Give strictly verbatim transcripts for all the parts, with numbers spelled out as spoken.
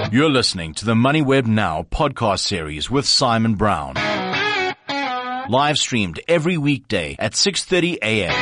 You're listening to the MoneyWeb Now podcast series with Simon Brown. Live streamed every weekday at six thirty a.m.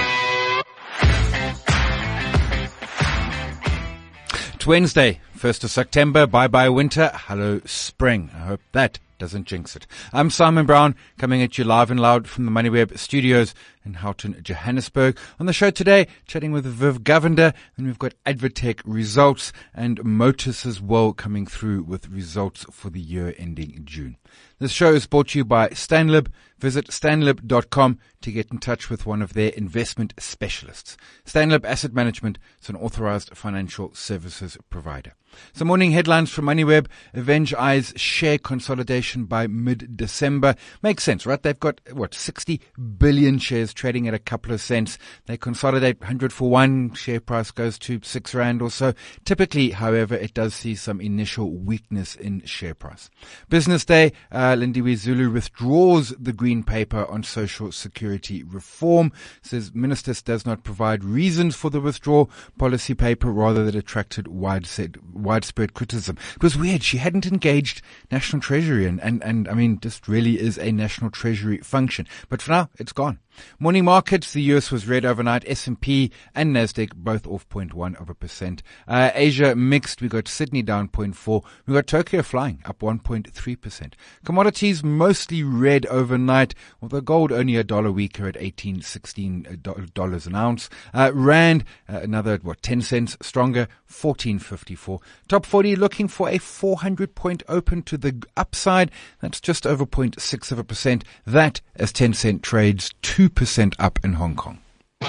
It's Wednesday, first of September. Bye-bye winter. Hello spring. I hope that doesn't jinx it. I'm Simon Brown, coming at you live and loud from the MoneyWeb studios in Houghton, Johannesburg. On the show today, chatting with Viv Govender, and we've got Advotech results and Motus as well coming through with results for the year ending June. This show is brought to you by Stanlib. Visit stanlib dot com to get in touch with one of their investment specialists. Stanlib Asset Management is an authorized financial services provider. Some morning headlines from MoneyWeb. Avenge eyes share consolidation by mid-December. Makes sense, right? They've got, what, sixty billion shares trading at a couple of cents. They consolidate one hundred for one. Share price goes to six rand or so. Typically, however, it does see some initial weakness in share price. Business Day, uh, Lindiwe Zulu withdraws the green paper on social security reform. Says Minister does not provide reasons for the withdrawal. Policy paper rather that attracted widespread, widespread criticism. It was weird. She hadn't engaged National Treasury and, and, and I mean, this really is a National Treasury function. But for now, it's gone. Morning markets, the U S was red overnight. S and P and Nasdaq both off zero point one of a percent. Uh, Asia mixed. We got Sydney down zero point four. We got Tokyo flying up one point three percent. Commodities mostly red overnight, although gold only a dollar weaker at eighteen sixteen dollars an ounce. Uh, Rand, uh, another, what, ten cents stronger, fourteen fifty-four. Top forty looking for a four hundred point open to the upside. That's just over zero point six of a percent. That as ten cent trades two percent up in Hong Kong.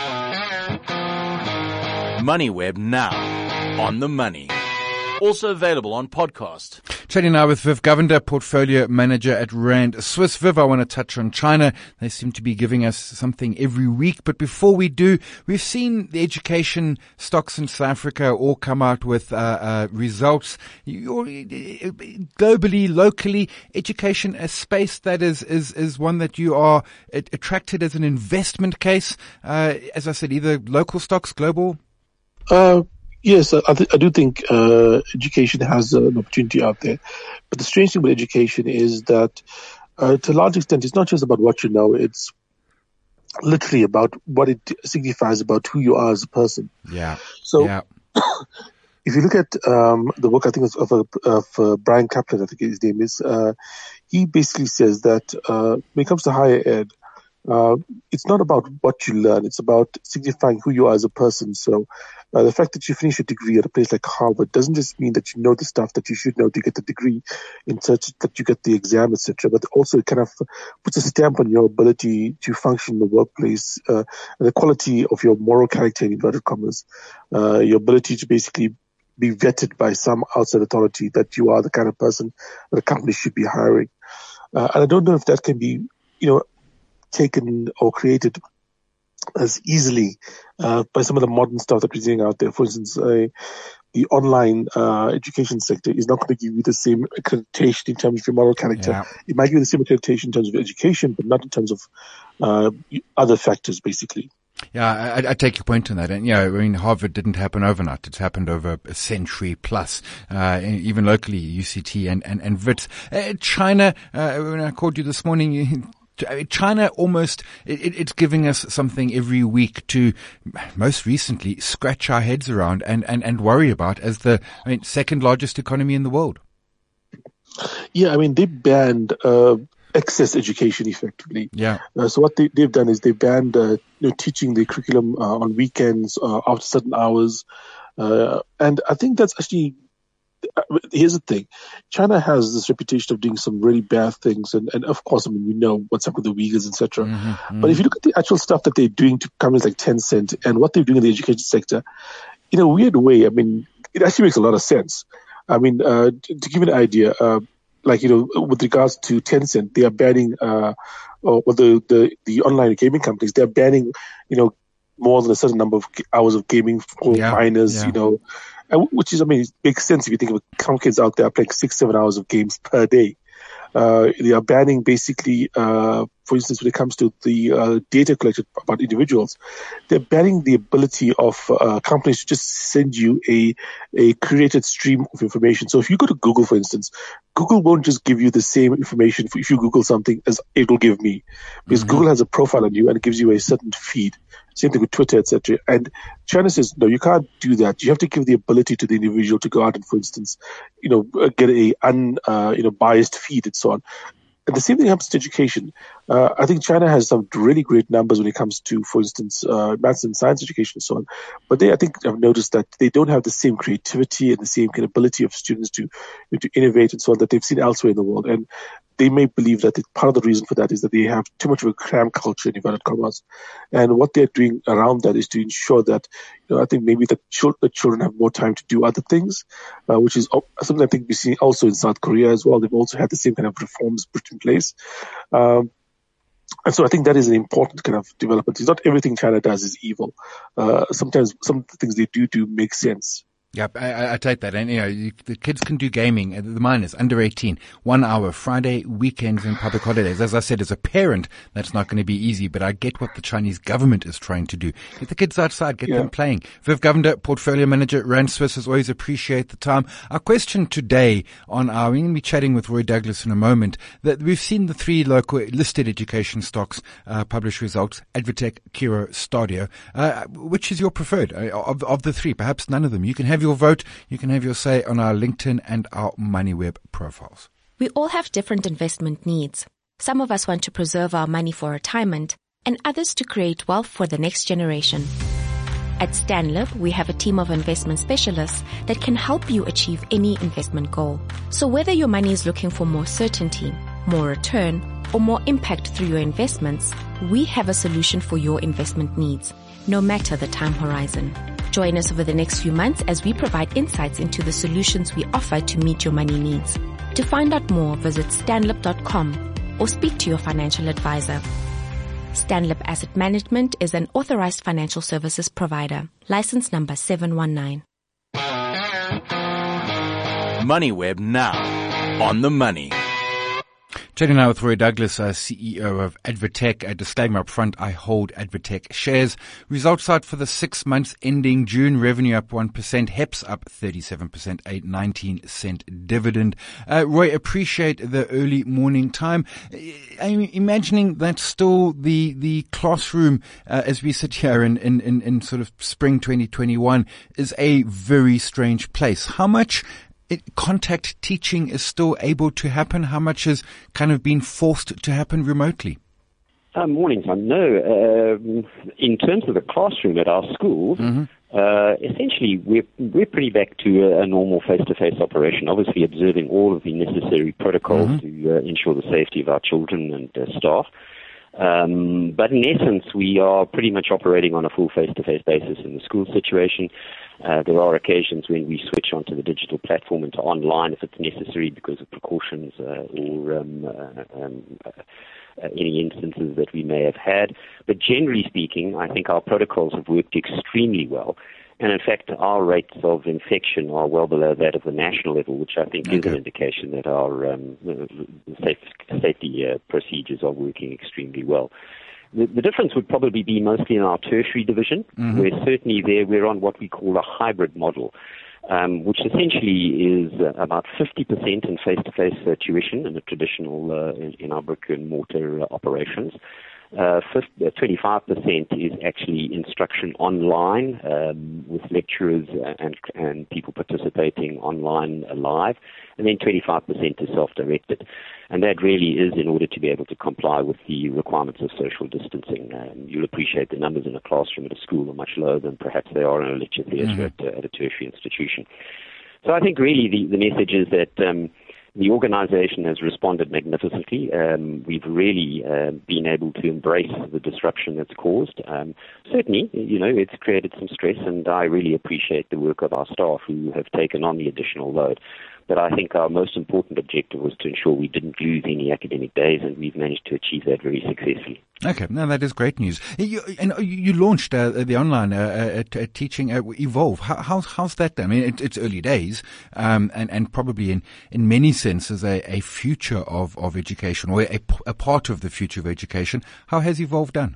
MoneyWeb Now, on the money. Also available on podcast. Chatting now with Viv Govender, portfolio manager at Rand Swiss. Viv, I want to touch on China. They seem to be giving us something every week. But before we do, we've seen the education stocks in South Africa all come out with uh, uh, results. You're, globally, locally, education, a space that is, is, is one that you are attracted as an investment case. Uh, as I said, either local stocks, global? Uh Yes, I, th- I do think uh, education has uh, an opportunity out there. But the strange thing with education is that uh, to a large extent, it's not just about what you know. It's literally about what it signifies about who you are as a person. Yeah. So yeah. if you look at um, the work, I think, of, of, of uh, Brian Kaplan, I think his name is, uh, he basically says that uh, when it comes to higher ed, Uh, it's not about what you learn. It's about signifying who you are as a person. So uh, the fact that you finish a degree at a place like Harvard doesn't just mean that you know the stuff that you should know to get the degree, in such that you get the exam, et cetera. But also it kind of puts a stamp on your ability to function in the workplace, uh, and the quality of your moral character, in inverted commas, uh, your ability to basically be vetted by some outside authority that you are the kind of person that a company should be hiring. Uh, and I don't know if that can be, you know, taken or created as easily uh, by some of the modern stuff that we're seeing out there. For instance, uh, the online uh, education sector is not going to give you the same accreditation in terms of your moral character. Yeah. It might give you the same accreditation in terms of education, but not in terms of uh, other factors, basically. Yeah, I, I take your point on that. And, yeah, I mean, Harvard didn't happen overnight. It's happened over a century plus, uh, even locally, U C T and, and, and Wits. Uh, China, uh, when I called you this morning, you, China almost, it, it's giving us something every week to, most recently, scratch our heads around and, and, and worry about as the I mean, second largest economy in the world. Yeah, I mean, they banned uh, excess education effectively. Yeah. Uh, so what they, they've done is they banned uh, you know, teaching the curriculum uh, on weekends, uh, after certain hours. Uh, and I think that's actually, here's the thing. China has this reputation of doing some really bad things. And, and of course, I mean, we know what's up with the Uyghurs, et cetera. Mm-hmm, mm-hmm. But if you look at the actual stuff that they're doing to companies like Tencent and what they're doing in the education sector, in a weird way, I mean, it actually makes a lot of sense. I mean, uh, to, to give you an idea, uh, like, you know, with regards to Tencent, they are banning, uh, or the, the, the online gaming companies, they're banning, you know, more than a certain number of hours of gaming for yeah, minors, yeah. you know, and which is, I mean, it makes sense if you think of some kids out there playing six, seven hours of games per day. Uh, they are banning basically, uh, for instance, when it comes to the uh, data collected about individuals, they're banning the ability of uh, companies to just send you a a curated stream of information. So if you go to Google, for instance, Google won't just give you the same information if you Google something as it will give me, because mm-hmm. Google has a profile on you and it gives you a certain feed. Same thing with Twitter, et cetera. And China says, no, you can't do that. You have to give the ability to the individual to go out and, for instance, you know, get a un, uh, you know, biased feed and so on. And the same thing happens to education. Uh, I think China has some really great numbers when it comes to, for instance, uh, maths and science education and so on. But they, I think, I've noticed that they don't have the same creativity and the same capability of students to to innovate and so on that they've seen elsewhere in the world. And they may believe that it, part of the reason for that is that they have too much of a cram culture in inverted commas. And what they're doing around that is to ensure that, you know, I think maybe the, chil- the children have more time to do other things, uh, which is something I think we see also in South Korea as well. They've also had the same kind of reforms put in place. Um, And so I think that is an important kind of development. It's not everything China does is evil. Uh, sometimes some things they do do make sense. Yeah, I, I take that. And, you know, you, the kids can do gaming. The minors, under eighteen, one hour, Friday, weekends and public holidays. As I said, as a parent, that's not going to be easy, but I get what the Chinese government is trying to do. Get the kids outside, get yeah. them playing. Viv Govender, Portfolio Manager, Rand Swiss, as always, appreciate the time. Our question today on our, we're going to be chatting with Roy Douglas in a moment, that we've seen the three local listed education stocks uh, publish results, Advtech, Curro, Stadio. Uh, which is your preferred uh, of, of the three? Perhaps none of them. You can have your vote. You can have your say on our LinkedIn and our MoneyWeb profiles. We all have different investment needs. Some of us want to preserve our money for retirement, and others to create wealth for the next generation. At Stanlib, we have a team of investment specialists that can help you achieve any investment goal. So whether your money is looking for more certainty, more return, or more impact through your investments, we have a solution for your investment needs, no matter the time horizon. Join us over the next few months as we provide insights into the solutions we offer to meet your money needs. To find out more, visit stanlib dot com or speak to your financial advisor. Stanlib Asset Management is an authorized financial services provider. License number seven one nine. MoneyWeb now. On the money. Chatting now with Roy Douglas, uh, C E O of Advtech. A disclaimer up front, I hold Advtech shares. Results out for the six months ending June. Revenue up one percent. H E P S up thirty-seven percent. A nineteen cent dividend. Uh, Roy, appreciate the early morning time. I'm imagining that's still the, the classroom, uh, as we sit here in, in, in, in sort of spring twenty twenty-one is a very strange place. How much It, contact teaching is still able to happen? How much has kind of been forced to happen remotely? Uh, morning, Tom. No, um, in terms of the classroom at our schools, mm-hmm. uh, essentially we're, we're pretty back to a, a normal face-to-face operation, obviously observing all of the necessary protocols mm-hmm. to uh, ensure the safety of our children and uh, staff. Um, but in essence, we are pretty much operating on a full face-to-face basis in the school situation. Uh, there are occasions when we switch onto the digital platform into online if it's necessary because of precautions uh, or um, uh, um, uh, uh, any instances that we may have had. But generally speaking, I think our protocols have worked extremely well. And in fact, our rates of infection are well below that of the national level, which I think okay. is an indication that our um, safe, safety uh, procedures are working extremely well. The, the difference would probably be mostly in our tertiary division, mm-hmm. where certainly there we're on what we call a hybrid model, um, which essentially is uh, about fifty percent in face-to-face uh, tuition in the traditional, uh, in, in our brick-and-mortar uh, operations. Uh, twenty-five percent is actually instruction online um, with lecturers and, and people participating online live, and then twenty-five percent is self-directed. And that really is in order to be able to comply with the requirements of social distancing. Um, you'll appreciate the numbers in a classroom at a school are much lower than perhaps they are in a lecture theatre mm-hmm. at, at a tertiary institution. So I think really the, the message is that um, the organization has responded magnificently. Um, we've really uh, been able to embrace the disruption that's caused. Um, certainly, you know, it's created some stress, and I really appreciate the work of our staff who have taken on the additional load. But I think our most important objective was to ensure we didn't lose any academic days, and we've managed to achieve that very successfully. Okay, no, that is great news. You, and you launched uh, the online uh, uh, teaching uh, Evolve. How, how's, how's that done? I mean, it, it's early days, um, and, and probably in, in many senses a, a future of, of education, or a, a part of the future of education. How has Evolve done?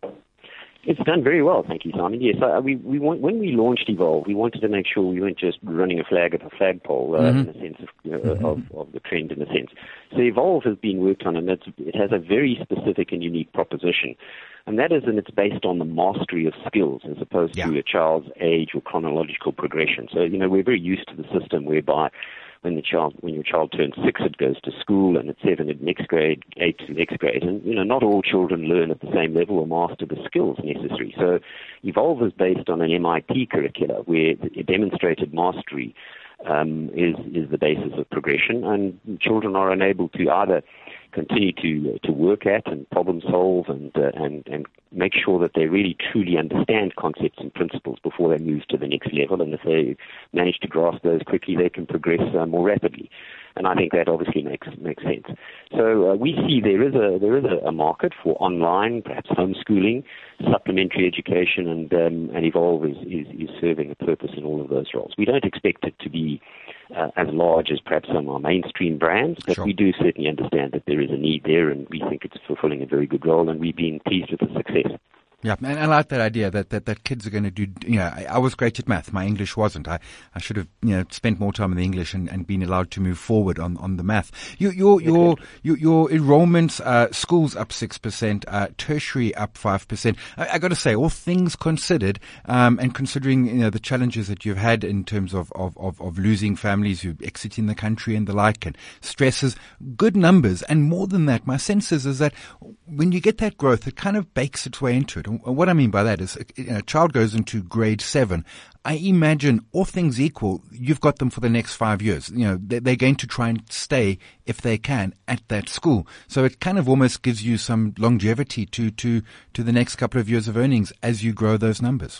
It's done very well, thank you, Simon. Yes, uh, we, we want, when we launched Evolve, we wanted to make sure we weren't just running a flag up a flagpole, uh, mm-hmm. in the sense of, uh, mm-hmm. of, of the trend, in a sense. So Evolve has been worked on, and it's, it has a very specific and unique proposition. And that is, and it's based on the mastery of skills as opposed yeah. to a child's age or chronological progression. So, you know, we're very used to the system whereby when the child, when your child turns six, it goes to school, and at seven, at next grade, eight to next grade. And, you know, not all children learn at the same level or master the skills necessary. So Evolve is based on an M I T curricula where the demonstrated mastery um, is, is the basis of progression, and children are enabled to either continue to to work at and problem solve and uh, and and make sure that they really truly understand concepts and principles before they move to the next level. And if they manage to grasp those quickly, they can progress uh, more rapidly. And I think that obviously makes makes sense. So uh, we see there is a there is a, a market for online, perhaps homeschooling, supplementary education, and um, and Evolve is, is is serving a purpose in all of those roles. We don't expect it to be uh, as large as perhaps some of our mainstream brands, but sure. we do certainly understand that there is a need there, and we think it's fulfilling a very good role, and we've been pleased with the success. Yeah, and I like that idea that, that, that kids are going to do, you know, I, I was great at math. My English wasn't. I, I should have, you know, spent more time in the English and, and been allowed to move forward on, on the math. You, your, your, your, your enrollments, uh, schools up six percent, uh, tertiary up five percent. I, I got to say, all things considered, um, and considering, you know, the challenges that you've had in terms of, of, of, of losing families who exiting the country and the like, and stresses, good numbers. And more than that, my sense is, is that when you get that growth, it kind of bakes its way into it. And what I mean by that is, a child goes into grade seven. I imagine, all things equal, you've got them for the next five years. You know, they're going to try and stay, if they can, at that school. So it kind of almost gives you some longevity to, to, to the next couple of years of earnings as you grow those numbers.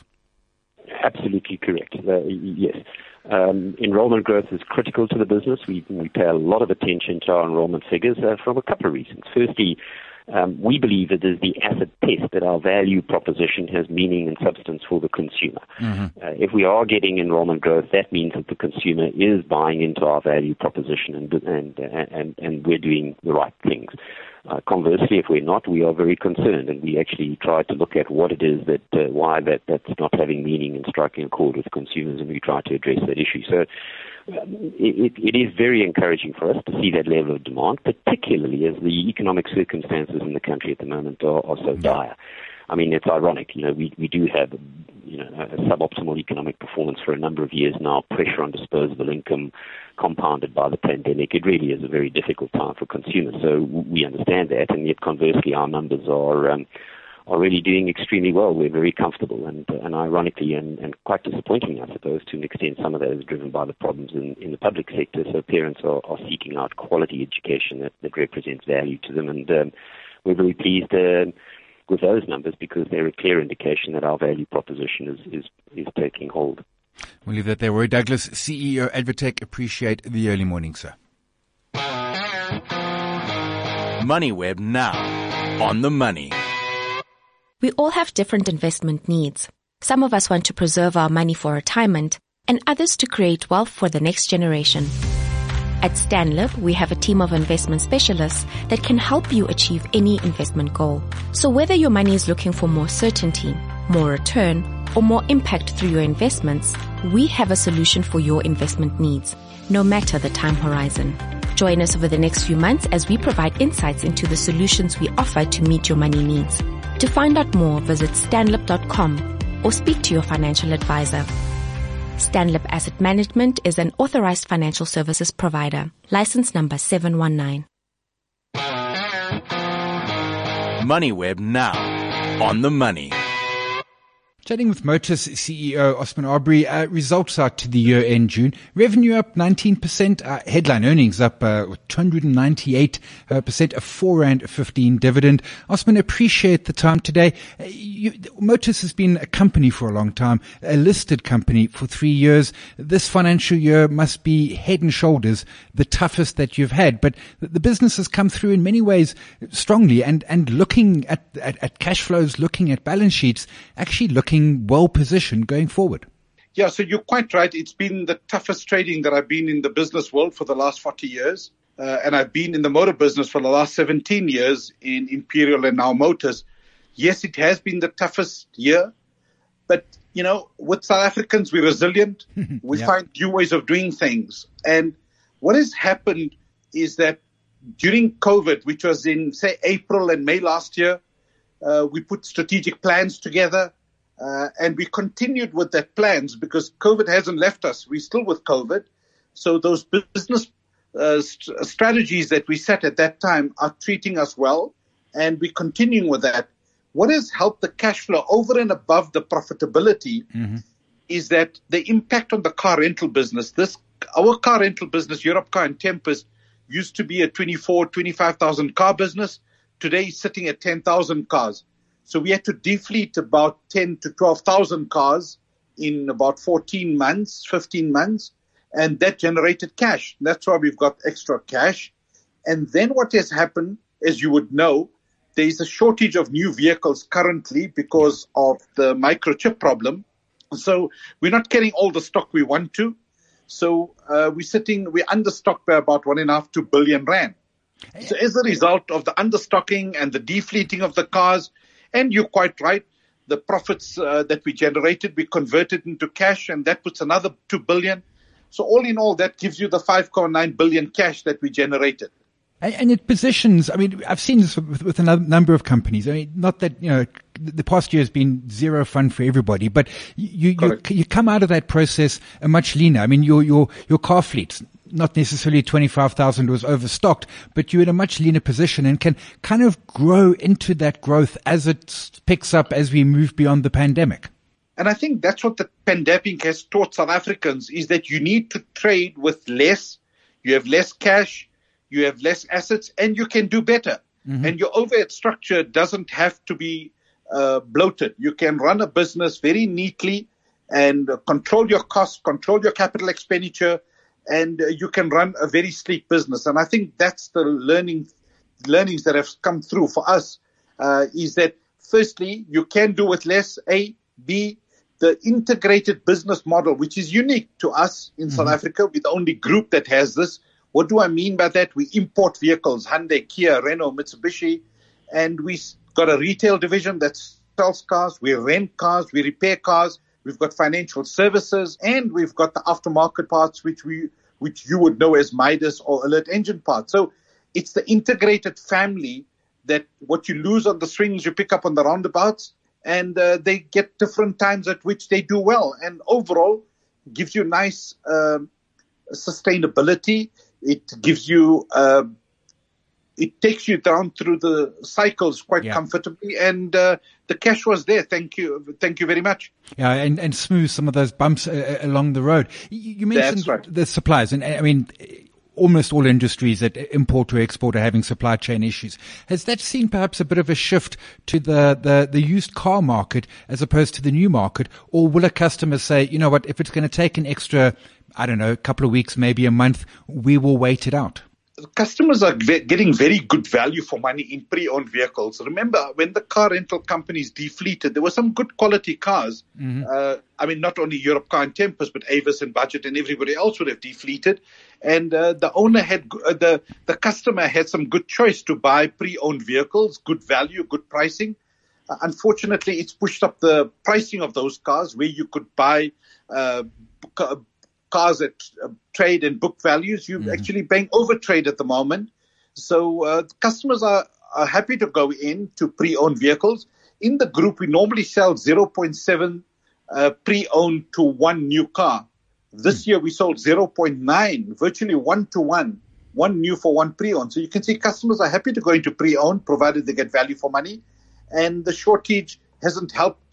Absolutely correct. Uh, yes. Um, enrollment growth is critical to the business. We, we pay a lot of attention to our enrollment figures uh, for a couple of reasons. Firstly, Um, we believe it is the acid test that our value proposition has meaning and substance for the consumer. Mm-hmm. Uh, if we are getting enrollment growth, that means that the consumer is buying into our value proposition, and and and, and we're doing the right things. Uh, conversely, if we're not, we are very concerned, and we actually try to look at what it is that uh, why that that's not having meaning and striking a chord with consumers, and we try to address that issue. So um, it, it is very encouraging for us to see that level of demand, particularly as the economic circumstances in the country at the moment are, are so dire. I mean, it's ironic, you know, we, we do have, you know, a suboptimal economic performance for a number of years now, pressure on disposable income compounded by the pandemic. It really is a very difficult time for consumers. So we understand that, and yet conversely, our numbers are um, are really doing extremely well. We're very comfortable, and and ironically, and, and quite disappointingly, I suppose, to an extent, some of that is driven by the problems in, in the public sector. So parents are, are seeking out quality education that, that represents value to them, and um, we're very pleased uh, with those numbers, because they're a clear indication that our value proposition is, is, is taking hold. We'll leave that there. Roy Douglas, C E O, Advotech. Appreciate the early morning, sir. MoneyWeb now. On the money. We all have different investment needs. Some of us want to preserve our money for retirement, and others to create wealth for the next generation. At Stanlib, we have a team of investment specialists that can help you achieve any investment goal. So whether your money is looking for more certainty, more return, or more impact through your investments, we have a solution for your investment needs, no matter the time horizon. Join us over the next few months as we provide insights into the solutions we offer to meet your money needs. To find out more, visit stanlib dot com or speak to your financial advisor. Stanlib Asset Management is an authorized financial services provider. License number seven one nine. MoneyWeb now. On the money. Chatting with Motus C E O Osman Aubrey, uh, results out to the year end June. Revenue up nineteen percent, uh, headline earnings up uh, two hundred ninety-eight percent, a four rand fifteen dividend. Osman, appreciate the time today. Uh, you, Motus has been a company for a long time, a listed company for three years. This financial year must be head and shoulders the toughest that you've had, but the business has come through in many ways strongly, and, and looking at, at, at cash flows, looking at balance sheets, actually looking well positioned going forward. Yeah, so you're quite right. It's been the toughest trading that I've been in the business world for the last forty years. Uh, and I've been in the motor business for the last seventeen years in Imperial and now Motors. Yes, it has been the toughest year. But, you know, with South Africans, we're resilient. We yeah. find new ways of doing things. And what has happened is that during COVID, which was in, say, April and May last year, uh, we put strategic plans together. Uh, and we continued with that plans because COVID hasn't left us. We're still with COVID. So those business uh, st- strategies that we set at that time are treating us well, and we're continuing with that. What has helped the cash flow over and above the profitability mm-hmm. is that the impact on the car rental business. This our car rental business, Europe Car and Tempest, used to be a twenty-four, twenty-five thousand car business. Today it's sitting at ten thousand cars. So we had to defleet about ten to twelve thousand cars in about fourteen months, fifteen months, and that generated cash. That's why we've got extra cash. And then what has happened, as you would know, there is a shortage of new vehicles currently because of the microchip problem. So we're not getting all the stock we want to. So uh, we're sitting, we're understocked by about one and a half, two billion rand. So as a result of the understocking and the defleeting of the cars, and you're quite right, the profits uh, that we generated, we converted into cash, and that puts another two billion. So all in all, that gives you the five point nine billion cash that we generated. And, and it positions, I mean, I've seen this with, with a number of companies. I mean, not that, you know, the past year has been zero fun for everybody, but you, you, you come out of that process a much leaner. I mean, your, your, your car fleets, not necessarily twenty-five thousand was overstocked, but you're in a much leaner position and can kind of grow into that growth as it picks up as we move beyond the pandemic. And I think that's what the pandemic has taught South Africans, is that you need to trade with less. You have less cash, you have less assets, and you can do better. Mm-hmm. And your overhead structure doesn't have to be uh, bloated. You can run a business very neatly and uh, control your costs, control your capital expenditure, and uh, you can run a very sleek business. And I think that's the learning, learnings that have come through for us, uh, is that firstly, you can do with less, A. B, the integrated business model, which is unique to us in mm-hmm. South Africa. We're the only group that has this. What do I mean by that? We import vehicles, Hyundai, Kia, Renault, Mitsubishi, and we got a retail division that sells cars. We rent cars, we repair cars. We've got financial services, and we've got the aftermarket parts, which we, which you would know as Midas or Alert Engine parts. So it's the integrated family that what you lose on the swings, you pick up on the roundabouts, and uh, they get different times at which they do well. And overall, gives you nice uh, sustainability. It gives you, uh, it takes you down through the cycles quite yeah. comfortably, and uh, the cash was there. Thank you, thank you very much. Yeah, and, and smooth some of those bumps uh, along the road. You, you mentioned right. the suppliers, and I mean, almost all industries that import or export are having supply chain issues. Has that seen perhaps a bit of a shift to the, the, the used car market as opposed to the new market? Or will a customer say, you know what, if it's going to take an extra, I don't know, a couple of weeks, maybe a month, we will wait it out? Customers are ve- getting very good value for money in pre-owned vehicles. Remember, when the car rental companies defleeted, there were some good quality cars. Mm-hmm. Uh, I mean, not only Europe Car and Tempest, but Avis and Budget and everybody else would have defleeted. And uh, the owner had, uh, the, the customer had some good choice to buy pre-owned vehicles, good value, good pricing. Uh, unfortunately, it's pushed up the pricing of those cars where you could buy uh, c- cars at uh, trade and book values. You're mm-hmm. actually paying over trade at the moment. So uh, customers are, are happy to go in to pre-owned vehicles. In the group, we normally sell zero point seven uh, pre-owned to one new car. This mm-hmm. year, we sold zero point nine, virtually one to one, one new for one pre-owned. So you can see customers are happy to go into pre-owned, provided they get value for money. And the shortage hasn't helped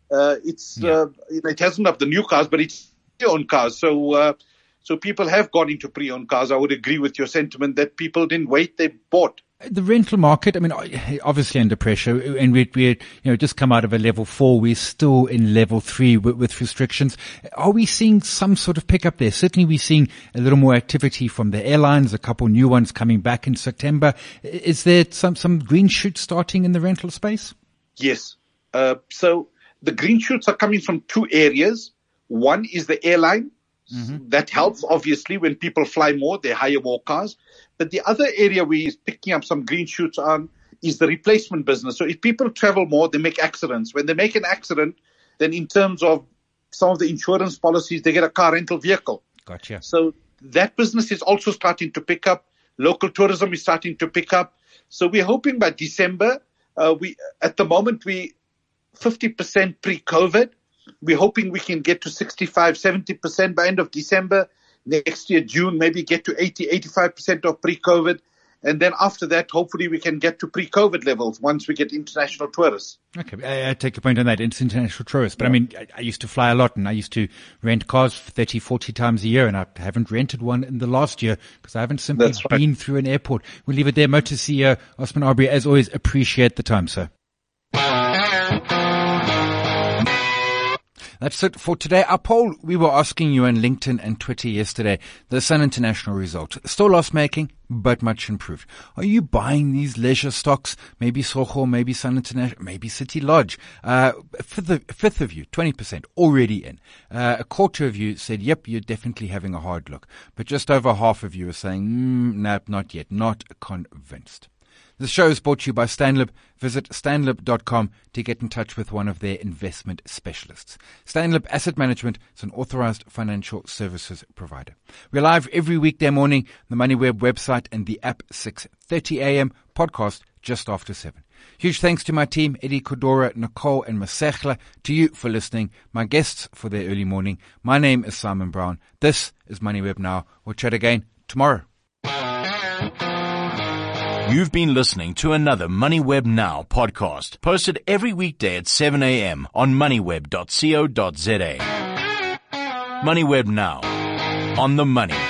Uh, it's Yeah. uh, it hasn't up the new cars, but it's pre-owned cars. So uh, so people have gone into pre-owned cars. I would agree with your sentiment that people didn't wait; they bought. The rental market, I mean, obviously under pressure, and we we you know just come out of a level four. We're still in level three with, with restrictions. Are we seeing some sort of pickup there? Certainly, we're seeing a little more activity from the airlines. A couple new ones coming back in September. Is there some some green shoots starting in the rental space? Yes. Uh, so the green shoots are coming from two areas. One is the airline. Mm-hmm. That helps, obviously, when people fly more, they hire more cars. But the other area we're picking up some green shoots on is the replacement business. So if people travel more, they make accidents. When they make an accident, then in terms of some of the insurance policies, they get a car rental vehicle. Gotcha. So that business is also starting to pick up. Local tourism is starting to pick up. So we're hoping by December, uh, we at the moment, we fifty percent pre-COVID. We're hoping we can get to sixty-five, seventy percent by end of December. Next year, June, maybe get to eighty, eighty-five percent of pre-COVID. And then after that, hopefully we can get to pre-COVID levels once we get international tourists. Okay, I, I take your point on that. It's international tourists. But yeah. I mean, I, I used to fly a lot and I used to rent cars thirty, forty times a year, and I haven't rented one in the last year because I haven't simply That's right. been through an airport. We'll leave it there. Motor C E O Osman Aubrey, as always, appreciate the time, sir. That's it for today. Our poll, we were asking you on LinkedIn and Twitter yesterday, the Sun International result. Still loss-making, but much improved. Are you buying these leisure stocks? Maybe Soho, maybe Sun International, maybe City Lodge. Uh, a fifth of, a fifth of you, twenty percent, already in. Uh, a quarter of you said, yep, you're definitely having a hard look. But just over half of you are saying, mm, no, not yet, not convinced. The show is brought to you by Stanlib. Visit stanlib dot com to get in touch with one of their investment specialists. Stanlib Asset Management is an authorized financial services provider. We're live every weekday morning on the MoneyWeb website and the app, six thirty a.m. podcast just after seven. Huge thanks to my team, Eddie Kodora, Nicole and Masechla, to you for listening, my guests for their early morning. My name is Simon Brown. This is MoneyWeb Now. We'll chat again tomorrow. You've been listening to another MoneyWeb Now podcast, posted every weekday at seven a.m. on moneyweb dot co dot za. MoneyWeb Now, on the money.